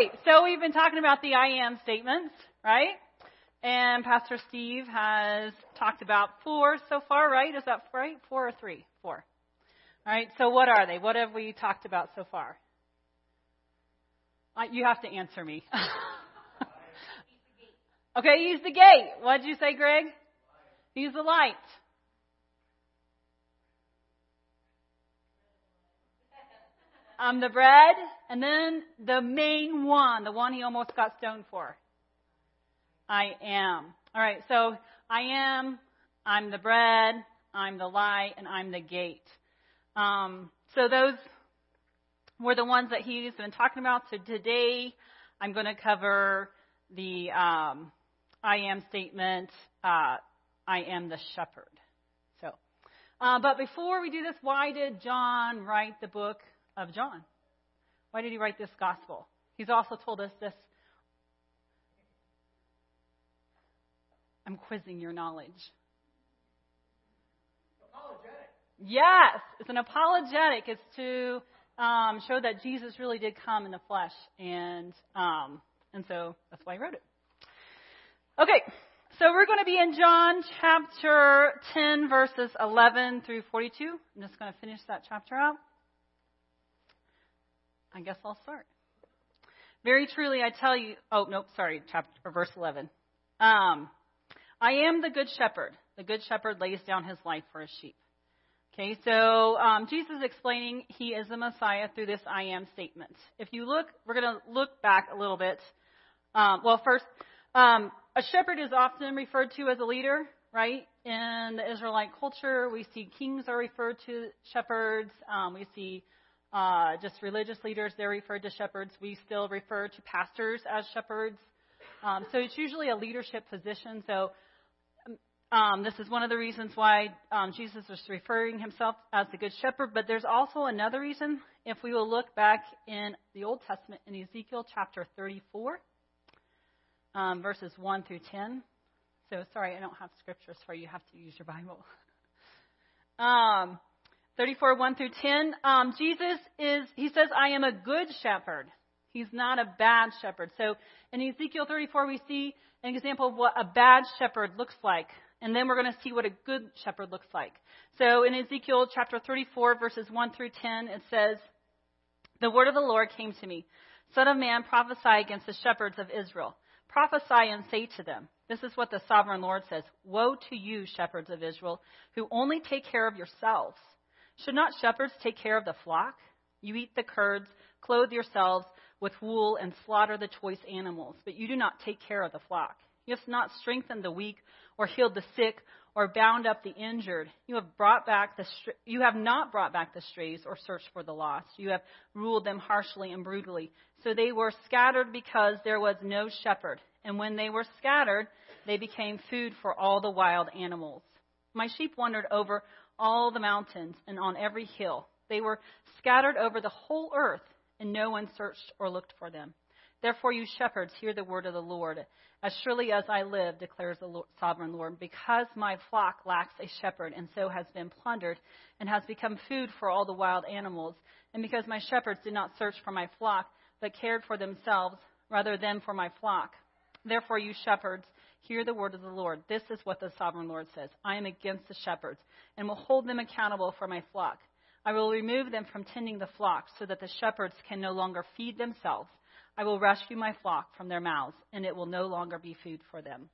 So we've been talking about the I am statements, right? And Pastor Steve has talked about 4 so far, right? Is that right? 4 or 3? 4. All right, so what are they? What have we talked about so far? You have to answer me. Okay, he's the gate. What did you say, Greg? He's the light. I'm the bread. And then the main one, the one he almost got stoned for. I am. All right, so I am, I'm the bread, I'm the light, and I'm the gate. So those were the ones that he's been talking about. So today I'm going to cover the I am statement, I am the shepherd. So, but before we do this, why did John write the book of John? Why did he write this gospel? He's also told us this. I'm quizzing your knowledge. Apologetic. Yes, it's an apologetic. It's to show that Jesus really did come in the flesh, and so that's why he wrote it. Okay, so we're going to be in John chapter 10, verses 11 through 42. I'm just going to finish that chapter out. I guess I'll start. Very truly, I tell you. Oh, nope, sorry, verse 11. I am the good shepherd. The good shepherd lays down his life for his sheep. Okay, so Jesus is explaining he is the Messiah through this I am statement. If you look, we're going to look back a little bit. First, a shepherd is often referred to as a leader, right? In the Israelite culture, we see kings are referred to shepherds. We see just religious leaders, they're referred to shepherds. We still refer to pastors as shepherds. So it's usually a leadership position. So this is one of the reasons why Jesus was referring himself as the good shepherd. But there's also another reason. If we will look back in the Old Testament in Ezekiel chapter 34, verses 1 through 10. So sorry, I don't have scriptures for you. You have to use your Bible. 34, 1 through 10. Jesus he says, I am a good shepherd. He's not a bad shepherd. So in Ezekiel 34, we see an example of what a bad shepherd looks like. And then we're going to see what a good shepherd looks like. So in Ezekiel chapter 34, verses 1 through 10, it says, the word of the Lord came to me. Son of man, prophesy against the shepherds of Israel. Prophesy and say to them, this is what the sovereign Lord says. Woe to you, shepherds of Israel, who only take care of yourselves. Should not shepherds take care of the flock? You eat the curds, clothe yourselves with wool, and slaughter the choice animals, but you do not take care of the flock. You have not strengthened the weak, or healed the sick, or bound up the injured. You have not brought back the strays, or searched for the lost. You have ruled them harshly and brutally. So they were scattered because there was no shepherd. And when they were scattered, they became food for all the wild animals. My sheep wandered over all the mountains and on every hill. They were scattered over the whole earth, and no one searched or looked for them. Therefore, you shepherds, hear the word of the Lord. As surely as I live, declares the sovereign Lord, because my flock lacks a shepherd, and so has been plundered, and has become food for all the wild animals, and because my shepherds did not search for my flock, but cared for themselves rather than for my flock. Therefore, you shepherds, hear the word of the Lord. This is what the sovereign Lord says. I am against the shepherds, and will hold them accountable for my flock. I will remove them from tending the flock, so that the shepherds can no longer feed themselves. I will rescue my flock from their mouths, and it will no longer be food for them.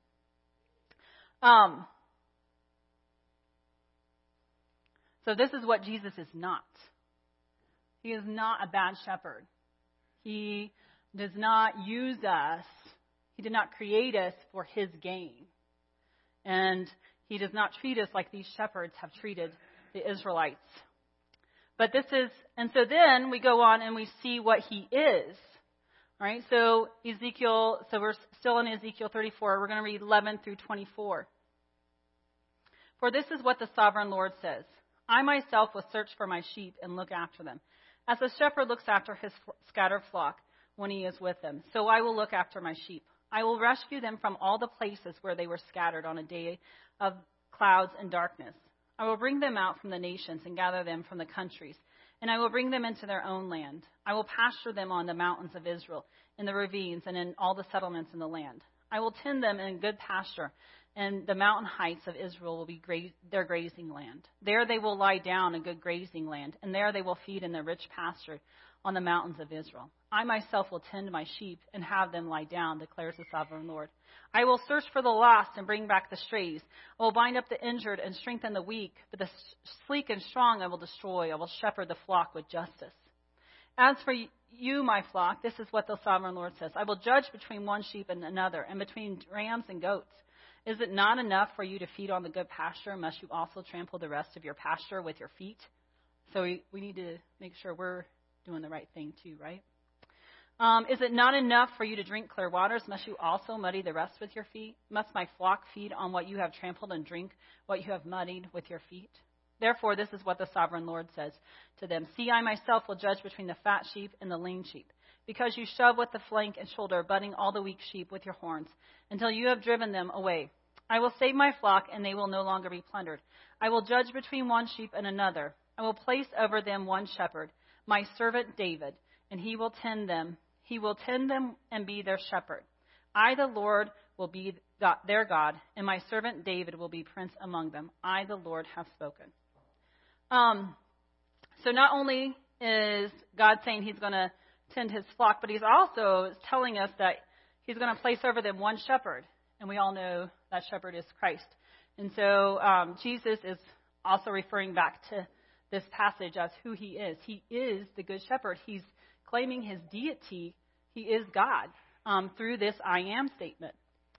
So this is what Jesus is not. He is not a bad shepherd. He does not use us. He did not create us for his gain. And he does not treat us like these shepherds have treated the Israelites. But so then we go on and we see what he is. All right, so we're still in Ezekiel 34. We're going to read 11 through 24. For this is what the sovereign Lord says. I myself will search for my sheep and look after them, as a shepherd looks after his scattered flock when he is with them. So I will look after my sheep. I will rescue them from all the places where they were scattered on a day of clouds and darkness. I will bring them out from the nations and gather them from the countries, and I will bring them into their own land. I will pasture them on the mountains of Israel, in the ravines, and in all the settlements in the land. I will tend them in good pasture, and the mountain heights of Israel will be their grazing land. There they will lie down in good grazing land, and there they will feed in the rich pasture on the mountains of Israel. I myself will tend my sheep and have them lie down, declares the sovereign Lord. I will search for the lost and bring back the strays. I will bind up the injured and strengthen the weak, but the sleek and strong I will destroy. I will shepherd the flock with justice. As for you, my flock, this is what the sovereign Lord says. I will judge between one sheep and another, and between rams and goats. Is it not enough for you to feed on the good pasture? Must you also trample the rest of your pasture with your feet? So we need to make sure we're doing the right thing too, right? Is it not enough for you to drink clear waters? Must you also muddy the rest with your feet? Must my flock feed on what you have trampled and drink what you have muddied with your feet? Therefore, this is what the sovereign Lord says to them. See, I myself will judge between the fat sheep and the lean sheep, because you shove with the flank and shoulder, butting all the weak sheep with your horns, until you have driven them away. I will save my flock, and they will no longer be plundered. I will judge between one sheep and another. I will place over them one shepherd, my servant David, and he will tend them. He will tend them and be their shepherd. I, the Lord, will be their God, and my servant David will be prince among them. I, the Lord, have spoken. So not only is God saying he's going to tend his flock, but he's also telling us that he's going to place over them one shepherd. And we all know that shepherd is Christ. And so Jesus is also referring back to this passage as who he is. He is the good shepherd. He's claiming his deity. He is God through this I am statement.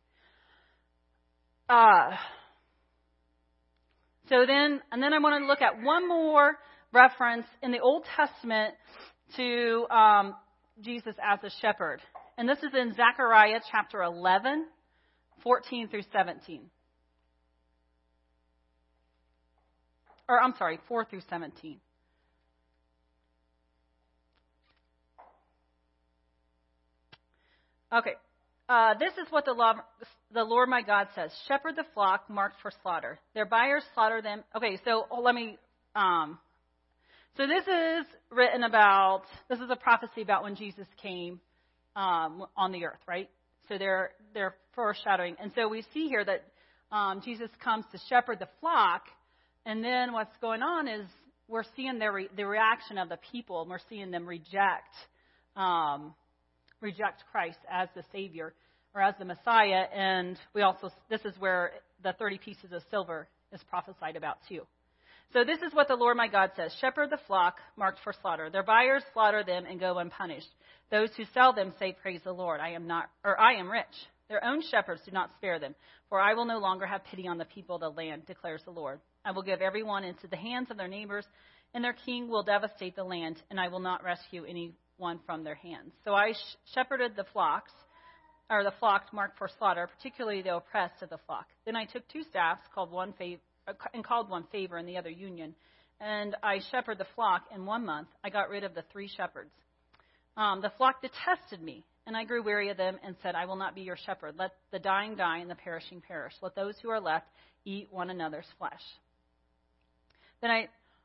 So then I want to look at one more reference in the Old Testament to Jesus as a shepherd. And this is in Zechariah chapter 11, 14 through 17. Or, I'm sorry, 4 through 17. Okay. This is what the Lord my God says. Shepherd the flock marked for slaughter. Their buyers slaughter them. Okay, so let me... So this is written about... This is a prophecy about when Jesus came on the earth, right? So they're foreshadowing. And so we see here that Jesus comes to shepherd the flock. And then what's going on is we're seeing the reaction of the people. And we're seeing them reject Christ as the Savior or as the Messiah. And this is where the 30 pieces of silver is prophesied about too. So this is what the Lord my God says. Shepherd the flock marked for slaughter. Their buyers slaughter them and go unpunished. Those who sell them say, praise the Lord. I am rich. Their own shepherds do not spare them, for I will no longer have pity on the people of the land, declares the Lord. I will give everyone into the hands of their neighbors, and their king will devastate the land, and I will not rescue anyone from their hands. So I shepherded the flocks marked for slaughter, particularly the oppressed of the flock. Then I took two staffs, called one favor and the other union, and I shepherded the flock. In 1 month, I got rid of the 3 shepherds. The flock detested me, and I grew weary of them and said, I will not be your shepherd. Let the dying die and the perishing perish. Let those who are left eat one another's flesh. Then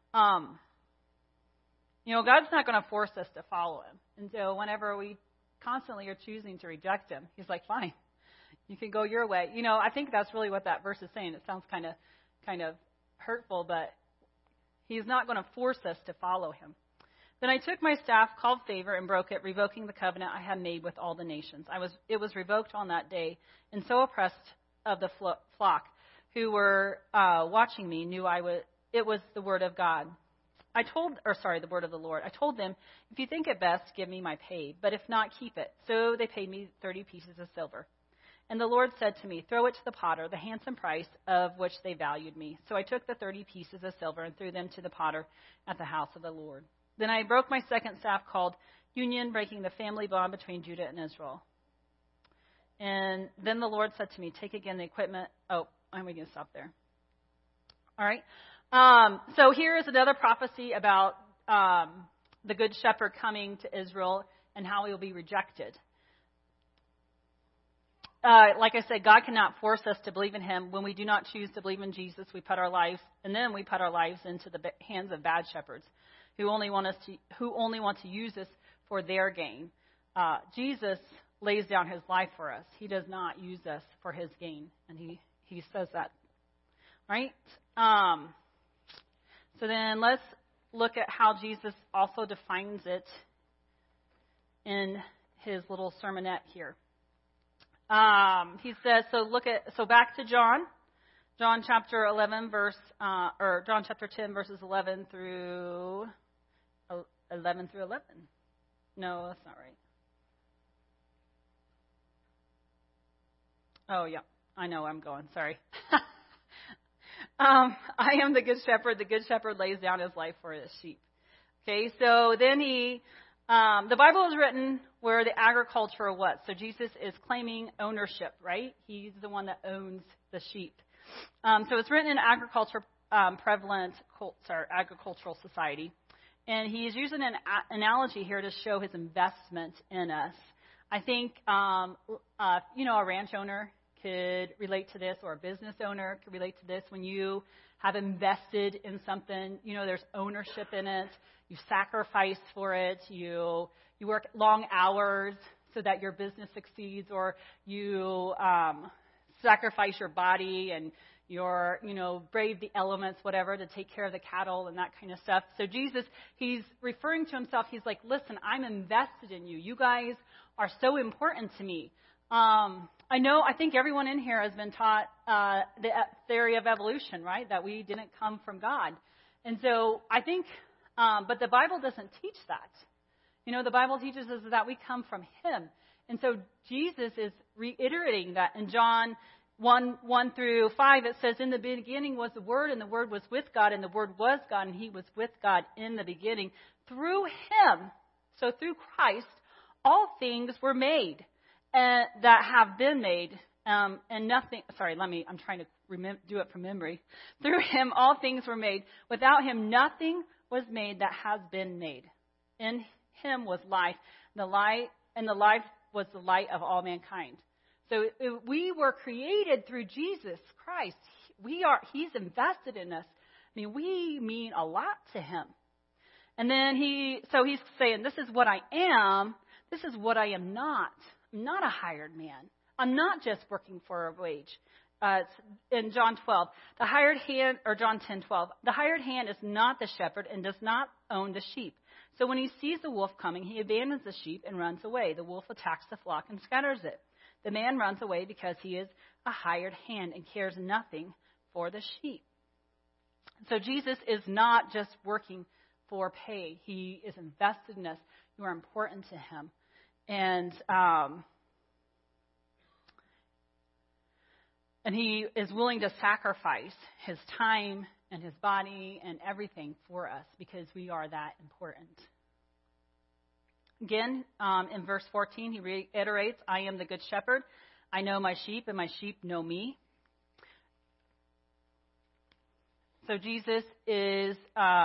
God's not going to force us to follow him. And so whenever we constantly are choosing to reject him, he's like, fine, you can go your way. I think that's really what that verse is saying. It sounds kind of hurtful, but he's not going to force us to follow him. Then I took my staff, called favor, and broke it, revoking the covenant I had made with all the nations. It was revoked on that day, and so oppressed of the flock who were watching me knew it was the word of God. The word of the Lord. I told them, if you think it best, give me my pay, but if not, keep it. So they paid me 30 pieces of silver. And the Lord said to me, throw it to the potter, the handsome price of which they valued me. So I took the 30 pieces of silver and threw them to the potter at the house of the Lord. Then I broke my second staff called Union, breaking the family bond between Judah and Israel. And then the Lord said to me, take again the equipment. Oh, I'm going to stop there. All right. So here is another prophecy about the Good Shepherd coming to Israel and how he will be rejected. Like I said, God cannot force us to believe in him. When we do not choose to believe in Jesus, we put our lives into the hands of bad shepherds who only want to use us for their gain. Jesus lays down his life for us. He does not use us for his gain, and he says that, right? So then let's look at how Jesus also defines it in his little sermonette here. He says, so back to John chapter 11 John chapter 10 verses 11 through 11. No, that's not right. Oh yeah, I know where I'm going. Sorry. I am the good shepherd. The good shepherd lays down his life for his sheep. Okay, so then the Bible is written where the agriculture was. So Jesus is claiming ownership, right? He's the one that owns the sheep. So it's written in prevalent agricultural society. And he is using an analogy here to show his investment in us. I think, a ranch owner could relate to this, or a business owner could relate to this. When you have invested in something, there's ownership in it. You sacrifice for it. You work long hours so that your business succeeds, or you sacrifice your body and brave the elements, whatever, to take care of the cattle and that kind of stuff. So Jesus, he's referring to himself. He's like, listen, I'm invested in you. You guys are so important to me. I think everyone in here has been taught the theory of evolution, right? That we didn't come from God. And so I think, but the Bible doesn't teach that. The Bible teaches us that we come from him. And so Jesus is reiterating that in John 1 through 5, it says, in the beginning was the Word, and the Word was with God, and the Word was God, and he was with God in the beginning. Through him, so through Christ, all things were made that have been made, and nothing, I'm trying to do it from memory. Through him, all things were made. Without him, nothing was made that has been made. In him was life, and the life was the light of all mankind. So we were created through Jesus Christ. He's invested in us. We mean a lot to him. And then he's saying, this is what I am. This is what I am not. I'm not a hired man. I'm not just working for a wage. In John 12, John 10:12, the hired hand is not the shepherd and does not own the sheep. So when he sees the wolf coming, he abandons the sheep and runs away. The wolf attacks the flock and scatters it. The man runs away because he is a hired hand and cares nothing for the sheep. So Jesus is not just working for pay. He is invested in us. You are important to him. And he is willing to sacrifice his time and his body and everything for us because we are that important. Again, in verse 14, he reiterates, I am the good shepherd. I know my sheep, and my sheep know me. So Jesus is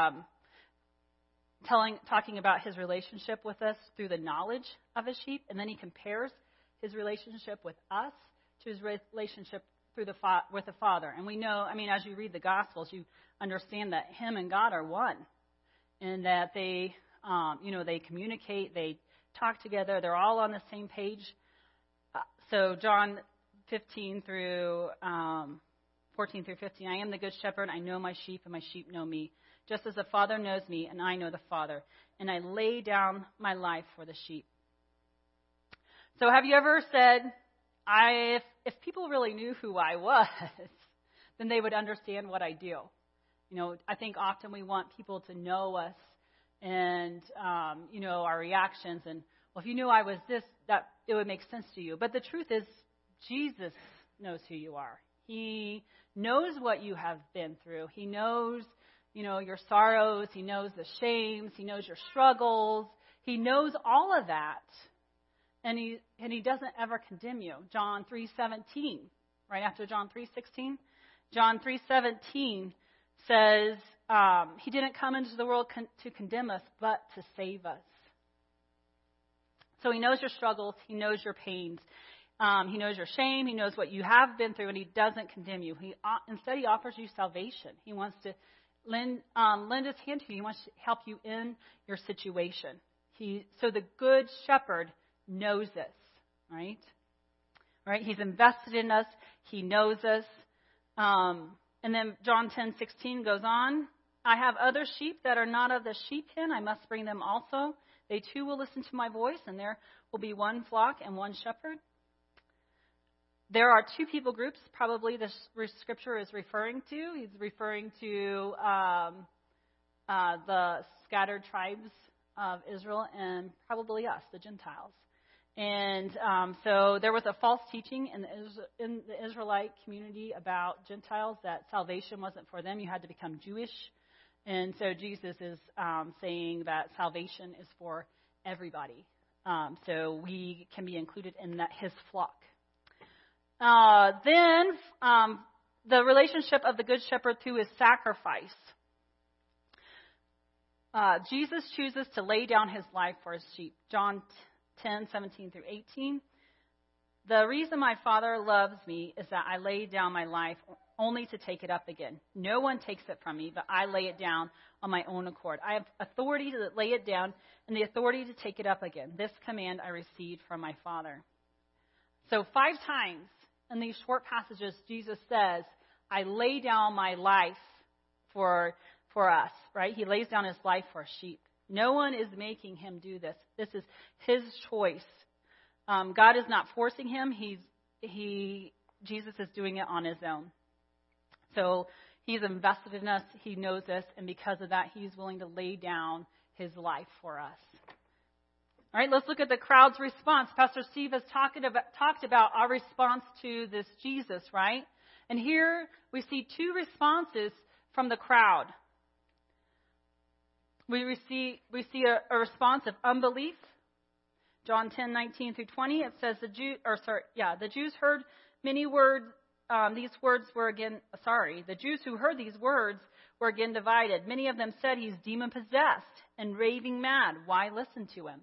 talking about his relationship with us through the knowledge of his sheep, and then he compares his relationship with us to his relationship with the Father. And we know, as you read the Gospels, you understand that him and God are one, and that they communicate, they talk together, they're all on the same page. So John 14 through 15, I am the good shepherd, I know my sheep, and my sheep know me, just as the Father knows me, and I know the Father, and I lay down my life for the sheep. So have you ever said, if people really knew who I was, then they would understand what I do? I think often we want people to know us and, our reactions. And, well, if you knew I was this, that it would make sense to you. But the truth is, Jesus knows who you are. He knows what you have been through. He knows, your sorrows. He knows the shames. He knows your struggles. He knows all of that. And he doesn't ever condemn you. John 3:17, right after John 3:16, John 3:17 says he didn't come into the world to condemn us, but to save us. So he knows your struggles. He knows your pains. He knows your shame. He knows what you have been through, and he doesn't condemn you. Instead, he offers you salvation. He wants to lend his hand to you. He wants to help you in your situation. So the good shepherd knows this, right? Right? He's invested in us. He knows us. And then John 10:16 goes on. I have other sheep that are not of the sheep pen. I must bring them also. They too will listen to my voice, and there will be one flock and one shepherd. There are two people groups probably this scripture is referring to. He's referring to the scattered tribes of Israel and probably us, the Gentiles. And so there was a false teaching in the Israelite community about Gentiles that salvation wasn't for them. You had to become Jewish. And so Jesus is saying that salvation is for everybody. So we can be included in his flock. Then the relationship of the Good Shepherd through his sacrifice. Jesus chooses to lay down his life for his sheep. John 10:17 through 18. The reason my Father loves me is that I lay down my life only to take it up again. No one takes it from me, but I lay it down on my own accord. I have authority to lay it down and the authority to take it up again. This command I received from my Father. So 5 times in these short passages, Jesus says, I lay down my life for us, right? He lays down his life for sheep. No one is making him do this. This is his choice. God is not forcing him. Jesus is doing it on his own. So he's invested in us. He knows this. And because of that, he's willing to lay down his life for us. All right, let's look at the crowd's response. Pastor Steve has talked about our response to this Jesus, right? And here we see 2 responses from the crowd. We see a response of unbelief. John 10:19 through 20. It says the Jews heard many words. The Jews who heard these words were again divided. Many of them said he's demon possessed and raving mad. Why listen to him?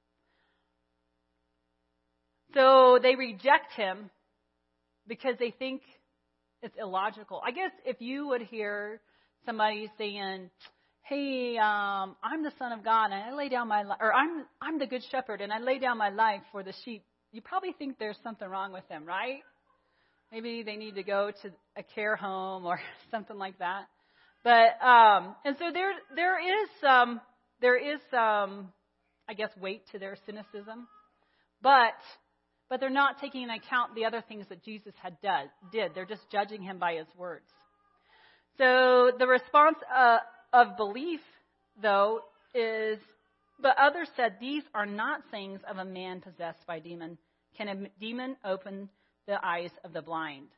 So they reject him because they think it's illogical. I guess if you would hear somebody saying, hey, I'm the Son of God, and I lay down my life, or I'm the Good Shepherd, and I lay down my life for the sheep, you probably think there's something wrong with them, right? Maybe they need to go to a care home or something like that. But and so there is I guess, weight to their cynicism, but they're not taking into account the other things that Jesus did. They're just judging him by his words. So the response of belief, though, is, but others said, these are not sayings of a man possessed by a demon. Can a demon open the eyes of the blind?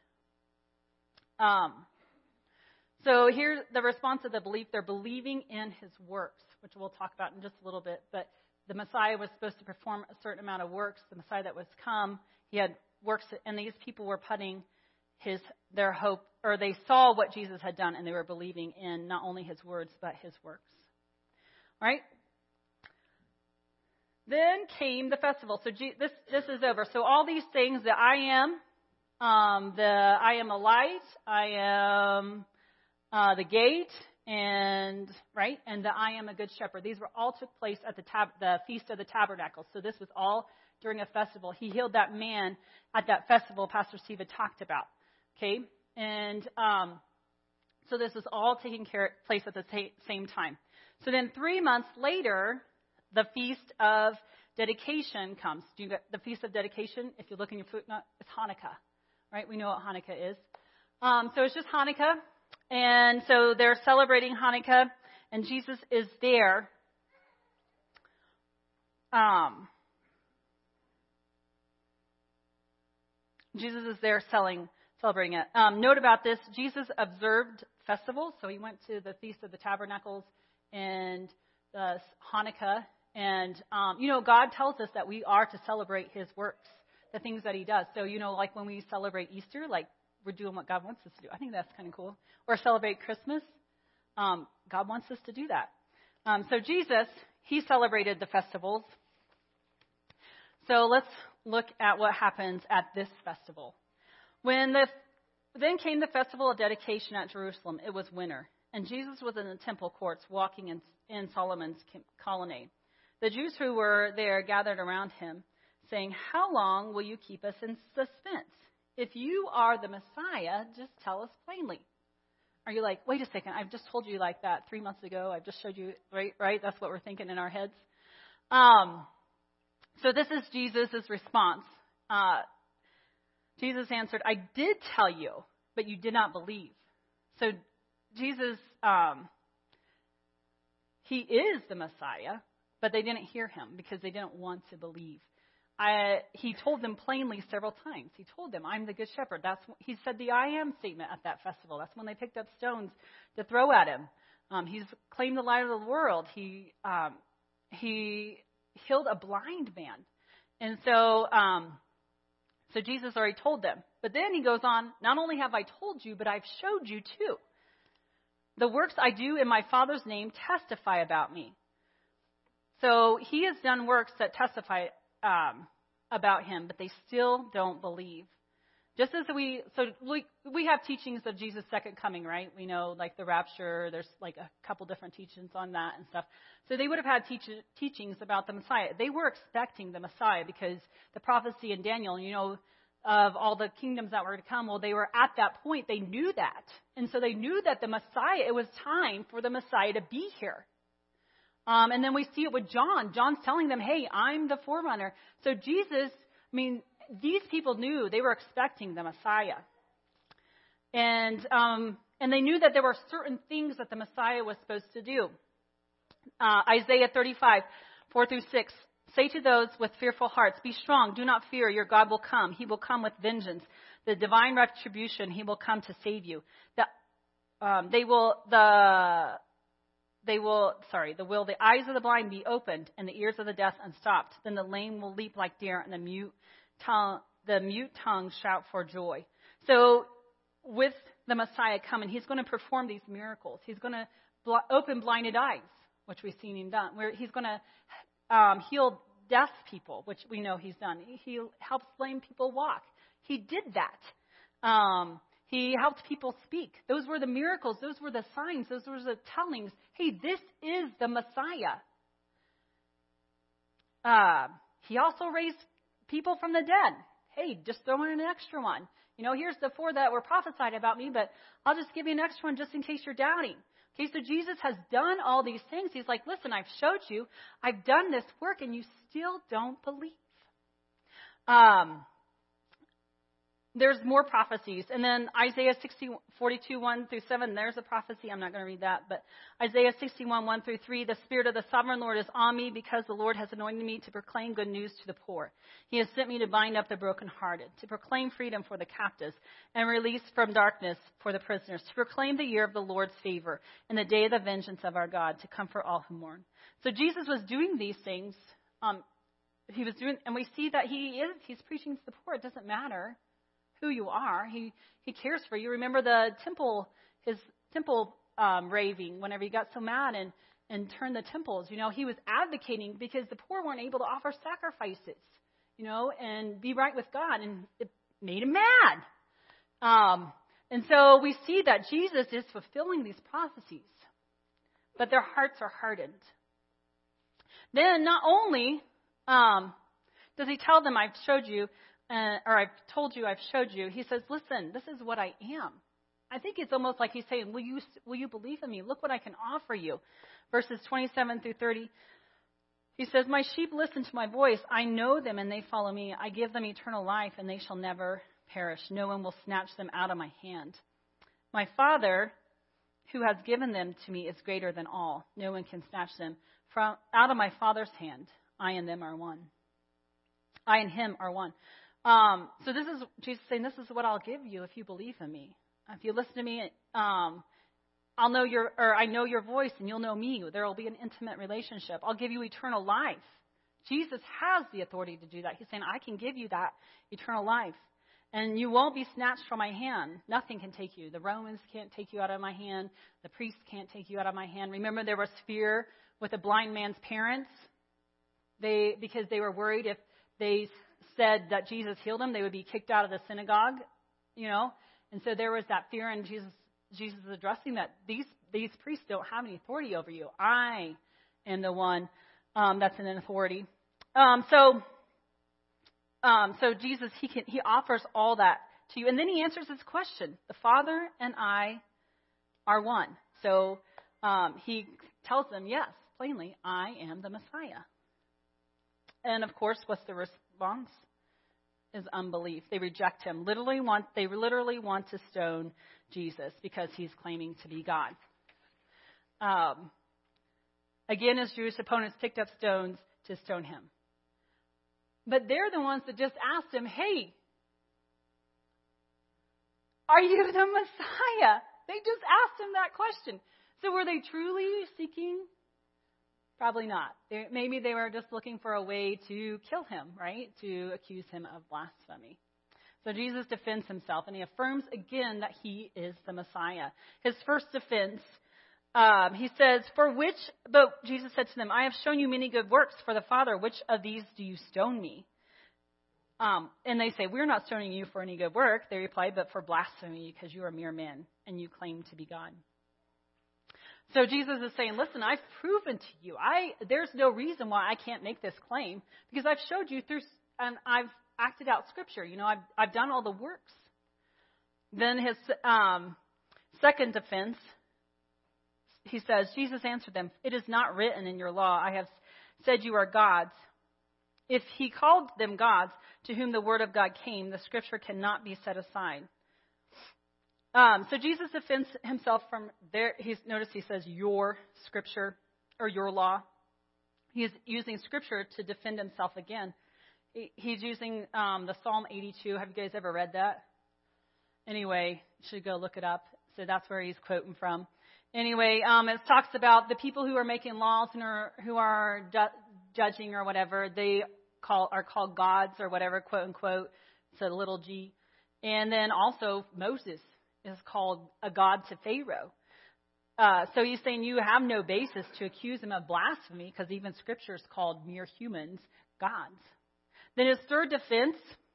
So here's the response of the belief. They're believing in his works, which we'll talk about in just a little bit. But the Messiah was supposed to perform a certain amount of works. The Messiah that was come, he had works, and these people were putting their hope, or they saw what Jesus had done, and they were believing in not only his words, but his works. All right? Then came the festival. So this is over. So all these things that I am a light, I am the gate, and the I am a good shepherd. These were all took place at the Feast of the Tabernacles. So this was all during a festival. He healed that man at that festival Pastor Steve had talked about. Okay, and so this is all taking place at the same time. So then 3 months later, the Feast of Dedication comes. Do you get the Feast of Dedication? If you look in your footnote, it's Hanukkah, right? We know what Hanukkah is. So it's just Hanukkah, and so they're celebrating Hanukkah, and Jesus is there. Jesus is there celebrating it. Note about this, Jesus observed festivals, so he went to the Feast of the Tabernacles and the Hanukkah, and, God tells us that we are to celebrate his works, the things that he does. So, like when we celebrate Easter, like we're doing what God wants us to do. I think that's kind of cool. Or celebrate Christmas. God wants us to do that. So Jesus, he celebrated the festivals. So let's look at what happens at this festival. Then came the festival of dedication at Jerusalem. It was winter, and Jesus was in the temple courts walking in Solomon's colonnade. The Jews who were there gathered around him, saying, "How long will you keep us in suspense? If you are the Messiah, just tell us plainly." Are you like, wait a second, I've just told you like that 3 months ago. I've just showed you, right? That's what we're thinking in our heads. So this is Jesus' response. Jesus answered, "I did tell you, but you did not believe." So Jesus, he is the Messiah, but they didn't hear him because they didn't want to believe. He told them plainly several times. He told them, "I'm the good shepherd." He said the I am statement at that festival. That's when they picked up stones to throw at him. He's claimed the light of the world. He healed a blind man. And so Jesus already told them. But then he goes on, "Not only have I told you, but I've showed you too. The works I do in my Father's name testify about me." So he has done works that testify about him, but they still don't believe. Just as we have teachings of Jesus' second coming, right? We know like the rapture. There's like a couple different teachings on that and stuff. So they would have had teachings about the Messiah. They were expecting the Messiah because the prophecy in Daniel, of all the kingdoms that were to come. Well, they were at that point. They knew that. And so they knew that the Messiah, it was time for the Messiah to be here. And then we see it with John. John's telling them, "Hey, I'm the forerunner." So Jesus, these people knew they were expecting the Messiah. And they knew that there were certain things that the Messiah was supposed to do. Isaiah 35, 4-6. "Say to those with fearful hearts, 'Be strong, do not fear, your God will come. He will come with vengeance. The divine retribution, he will come to save you.' The eyes of the blind be opened and the ears of the deaf unstopped. Then the lame will leap like deer and the mute tongue shout for joy." So with the Messiah coming, he's going to perform these miracles. He's going to open blinded eyes, which we've seen him done. Where he's going to heal deaf people, which we know he's done. He helps lame people walk. He did that. He helped people speak. Those were the miracles. Those were the signs. Those were the tellings. Hey, this is the Messiah. He also raised people from the dead. Hey, just throw in an extra one. Here's the 4 that were prophesied about me, but I'll just give you an extra one just in case you're doubting. Okay, so Jesus has done all these things. He's like, "Listen, I've showed you. I've done this work, and you still don't believe." There's more prophecies. And then Isaiah 42, 1-7, there's a prophecy. I'm not going to read that. But Isaiah 61, 1-3, "The Spirit of the Sovereign Lord is on me because the Lord has anointed me to proclaim good news to the poor. He has sent me to bind up the brokenhearted, to proclaim freedom for the captives and release from darkness for the prisoners, to proclaim the year of the Lord's favor and the day of the vengeance of our God, to comfort all who mourn." So Jesus was doing these things. He was doing, and we see that he's preaching to the poor. It doesn't matter who you are. He cares for you. Remember his temple raving whenever he got so mad and turned the temples. He was advocating because the poor weren't able to offer sacrifices, and be right with God, and it made him mad. And so we see that Jesus is fulfilling these prophecies, but their hearts are hardened. Then not only does he tell them, "I've showed you," or "I've told you, I've showed you," he says, "Listen, this is what I am." I think it's almost like he's saying, will you believe in me? Look what I can offer you. Verses 27-30, he says, "My sheep listen to my voice. I know them and they follow me. I give them eternal life and they shall never perish. No one will snatch them out of my hand. My Father who has given them to me is greater than all. No one can snatch them out of my Father's hand. I and them are one." I and him are one. So this is Jesus saying, "This is what I'll give you if you believe in me. If you listen to me, I know your voice and you'll know me. There will be an intimate relationship. I'll give you eternal life." Jesus has the authority to do that. He's saying, "I can give you that eternal life. And you won't be snatched from my hand. Nothing can take you. The Romans can't take you out of my hand. The priests can't take you out of my hand." Remember, there was fear with the blind man's parents. Because they were worried if they said that Jesus healed them, they would be kicked out of the synagogue, And so there was that fear, and Jesus is addressing that. these priests don't have any authority over you. I am the one that's in authority. So Jesus, he offers all that to you. And then he answers this question. The Father and I are one. So he tells them, yes, plainly, I am the Messiah. And of course, what's the response? Is unbelief. They reject him. They literally want to stone Jesus because he's claiming to be God. Again, his Jewish opponents picked up stones to stone him. But they're the ones that just asked him, hey, are you the Messiah? They just asked him that question. So were they truly seeking? Probably not. Maybe they were just looking for a way to kill him, right? To accuse him of blasphemy. So Jesus defends himself, and he affirms again that he is the Messiah. His first defense, he says, but Jesus said to them, I have shown you many good works for the Father. Which of these do you stone me? And they say, we're not stoning you for any good work. They reply, but for blasphemy, because you are mere men, and you claim to be God. So Jesus is saying, listen, I've proven to you. There's no reason why I can't make this claim, because I've showed you and I've acted out Scripture. I've done all the works. Then his second defense, he says, Jesus answered them, it is not written in your law, I have said you are gods. If he called them gods, to whom the word of God came, the Scripture cannot be set aside. So Jesus defends himself from there. Notice he says your Scripture or your law. He's using Scripture to defend himself again. He's using the Psalm 82. Have you guys ever read that? Anyway, you should go look it up. So that's where he's quoting from. Anyway, it talks about the people who are making laws and who are judging or whatever. They are called gods or whatever, quote unquote. It's a little g. And then also Moses is called a god to Pharaoh. So he's saying you have no basis to accuse him of blasphemy, because even Scripture is called mere humans gods. Then his third defense,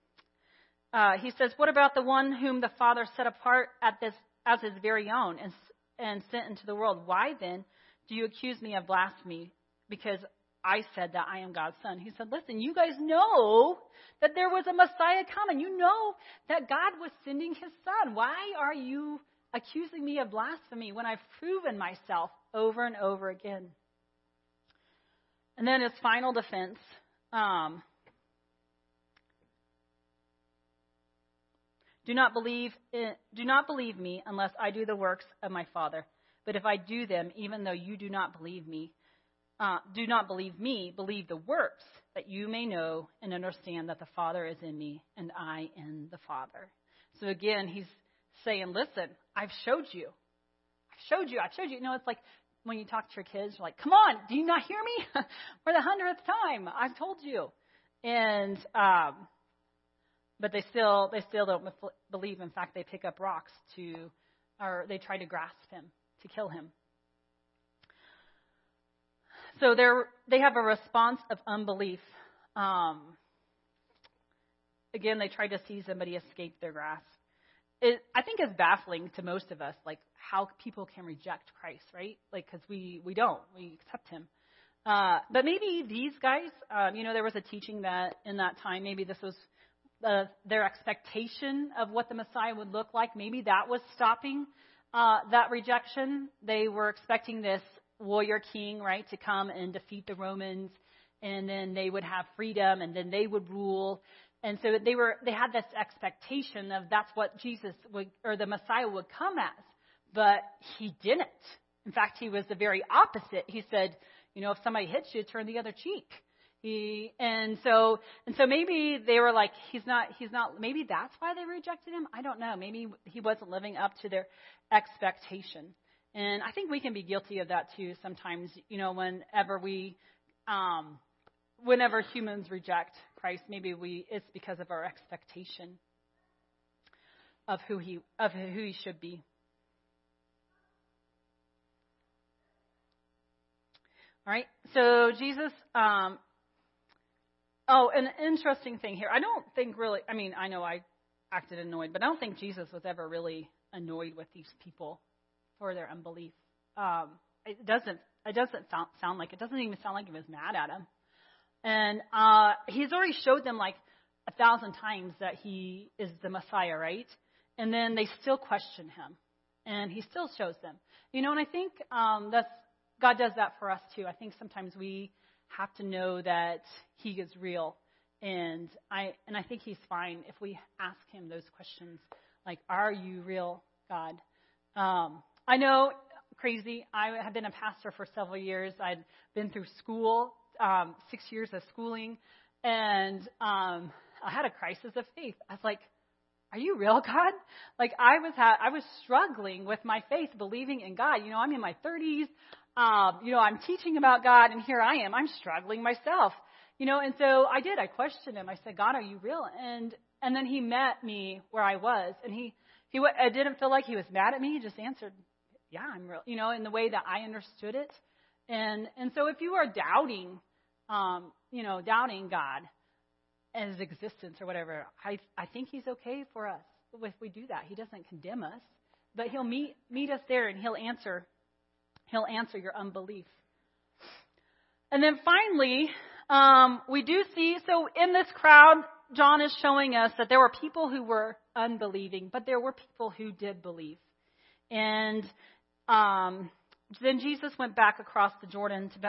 he says, what about the one whom the Father set apart as his very own and sent into the world? Why then do you accuse me of blasphemy? Because I said that I am God's son. He said, listen, you guys know that there was a Messiah coming. You know that God was sending his son. Why are you accusing me of blasphemy when I've proven myself over and over again? And then his final defense, do not believe me unless I do the works of my Father. But if I do them, even though you do not believe me, believe the works, that you may know and understand that the Father is in me and I in the Father. So again, he's saying, listen, I've showed you. It's like when you talk to your kids, you're like, come on, do you not hear me? For the 100th time, I've told you. And but they still don't believe. In fact, they pick up rocks or they try to grasp him, to kill him. So they have a response of unbelief. Again, they try to seize him, but he escaped their grasp. I think it's baffling to most of us, like how people can reject Christ, right? Like, because we don't, we accept him. But maybe these guys, there was a teaching that in that time, maybe this was their expectation of what the Messiah would look like. Maybe that was stopping that rejection. They were expecting this warrior king, right, to come and defeat the Romans, and then they would have freedom, and then they would rule. And so they had this expectation of that's what Jesus would, or the Messiah would come as, but he didn't. In fact, he was the very opposite. He said, if somebody hits you, turn the other cheek. And so maybe they were like, he's not. Maybe that's why they rejected him. I don't know. Maybe he wasn't living up to their expectation. And I think we can be guilty of that too sometimes, whenever humans reject Christ, maybe it's because of our expectation of who he should be. All right. So Jesus, an interesting thing here. I don't think really, I know I acted annoyed, but I don't think Jesus was ever really annoyed with these people for their unbelief. it doesn't sound like, it doesn't even sound like he was mad at him. And he's already showed them like 1,000 times that he is the Messiah, right? And then they still question him, and he still shows them. And I think God does that for us too. I think sometimes we have to know that he is real, and I think he's fine if we ask him those questions, like, "Are you real, God?" I know, crazy. I have been a pastor for several years. I'd been through school, 6 years of schooling, and I had a crisis of faith. I was like, "Are you real, God?" Like I was struggling with my faith, believing in God. I'm in my 30s. I'm teaching about God, and here I am. I'm struggling myself. And so I did. I questioned him. I said, "God, are you real?" And then he met me where I was, and I didn't feel like he was mad at me. He just answered, "Yeah, I'm real," in the way that I understood it. And so if you are doubting, doubting God and his existence or whatever, I think he's okay for us if we do that. He doesn't condemn us, but he'll meet us there, and he'll answer your unbelief. And then finally, we do see, so in this crowd, John is showing us that there were people who were unbelieving, but there were people who did believe. And then Jesus went back across the Jordan to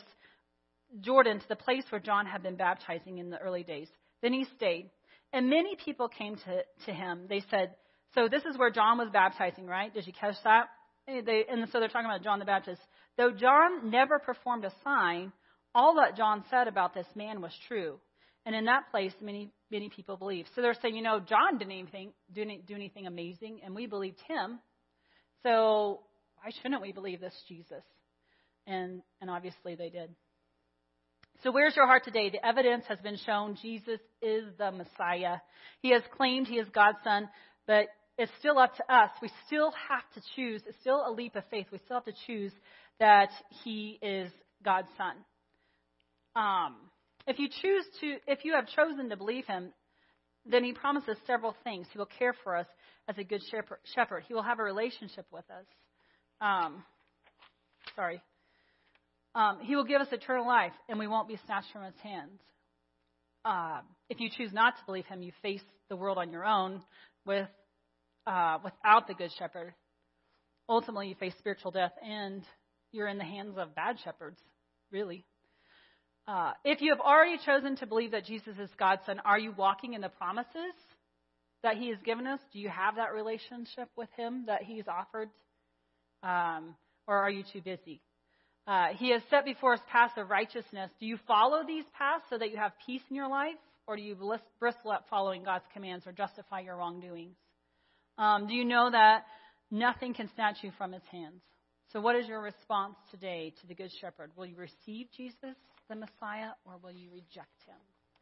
the place where John had been baptizing in the early days. Then he stayed. And many people came to him. They said, "So this is where John was baptizing, right? Did you catch that?" And so they're talking about John the Baptist. "Though John never performed a sign, all that John said about this man was true. And in that place, many people believed." So they're saying, John didn't do anything amazing, and we believed him. So why shouldn't we believe this Jesus? And obviously they did. So where's your heart today? The evidence has been shown. Jesus is the Messiah. He has claimed he is God's son, but it's still up to us. We still have to choose. It's still a leap of faith. We still have to choose that he is God's son. If you have chosen to believe him, then he promises several things. He will care for us as a good shepherd. He will have a relationship with us. He will give us eternal life, and we won't be snatched from his hands. If you choose not to believe him, you face the world on your own without the good shepherd. Ultimately, you face spiritual death, and you're in the hands of bad shepherds, really. If you have already chosen to believe that Jesus is God's son, are you walking in the promises that he has given us? Do you have that relationship with him that he's offered? Or are you too busy? He has set before us paths of righteousness. Do you follow these paths so that you have peace in your life? Or do you bristle at following God's commands or justify your wrongdoings? Do you know that nothing can snatch you from his hands? So what is your response today to the Good Shepherd? Will you receive Jesus, the Messiah, or will you reject him?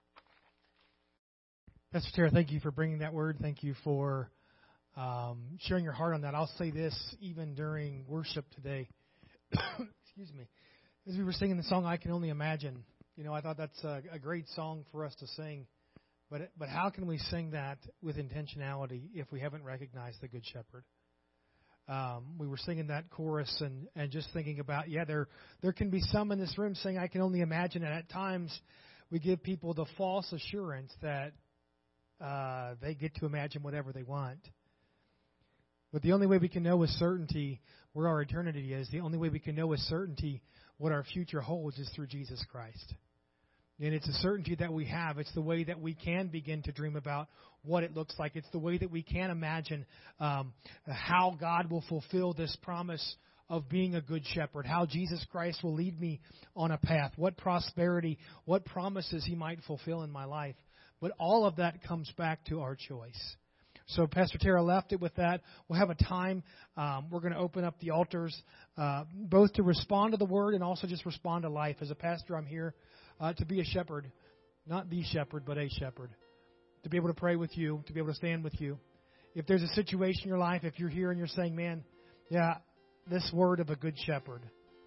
Pastor Tara, thank you for bringing that word. Thank you for sharing your heart on that. I'll say this even during worship today. Excuse me. As we were singing the song, "I Can Only Imagine," I thought that's a great song for us to sing. But how can we sing that with intentionality if we haven't recognized the Good Shepherd? We were singing that chorus and just thinking about, there can be some in this room saying, "I can only imagine," and at times we give people the false assurance that they get to imagine whatever they want. But the only way we can know with certainty where our eternity is, the only way we can know with certainty what our future holds is through Jesus Christ. And it's a certainty that we have. It's the way that we can begin to dream about what it looks like. It's the way that we can imagine how God will fulfill this promise of being a good shepherd, how Jesus Christ will lead me on a path, what prosperity, what promises he might fulfill in my life. But all of that comes back to our choice. So Pastor Tara left it with that. We'll have a time. We're going to open up the altars both to respond to the word and also just respond to life. As a pastor, I'm here to be a shepherd, not the shepherd, but a shepherd. To be able to pray with you, to be able to stand with you. If there's a situation in your life, if you're here and you're saying, "Man, this word of a good shepherd,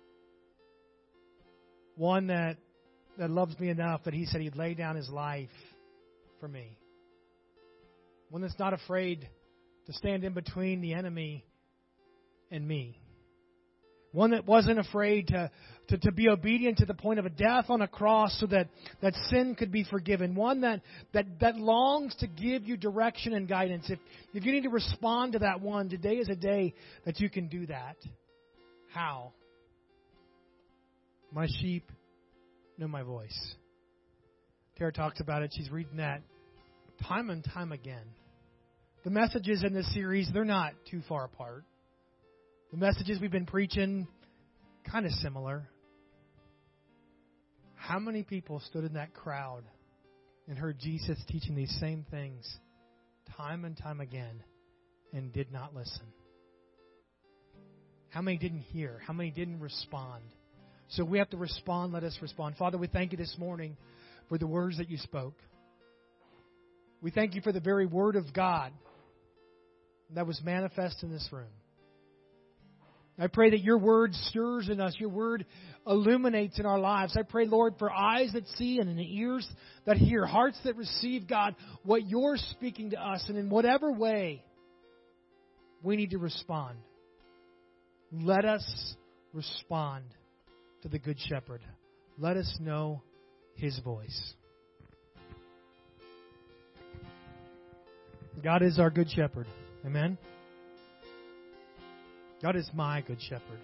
one that loves me enough that he said he'd lay down his life for me. One that's not afraid to stand in between the enemy and me. One that wasn't afraid to be obedient to the point of a death on a cross so that sin could be forgiven. One that longs to give you direction and guidance. If you need to respond to that one, today is a day that you can do that. How? My sheep know my voice. Tara talks about it. She's reading that time and time again. The messages in this series, they're not too far apart. The messages we've been preaching, kind of similar. How many people stood in that crowd and heard Jesus teaching these same things time and time again and did not listen? How many didn't hear? How many didn't respond? So we have to respond. Let us respond. Father, we thank you this morning for the words that you spoke. We thank you for the very word of God that was manifest in this room. I pray that your word stirs in us, your word illuminates in our lives. I pray, Lord, for eyes that see and in ears that hear, hearts that receive, God, what you're speaking to us. And in whatever way we need to respond, let us respond to the Good Shepherd. Let us know his voice. God is our Good Shepherd. Amen. God is my Good Shepherd.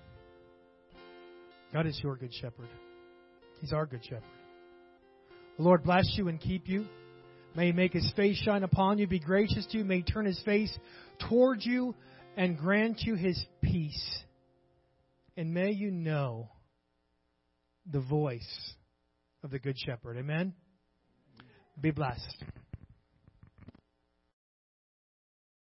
God is your Good Shepherd. He's our Good Shepherd. The Lord bless you and keep you. May He make His face shine upon you, be gracious to you. May He turn His face towards you and grant you His peace. And may you know the voice of the Good Shepherd. Amen? Be blessed.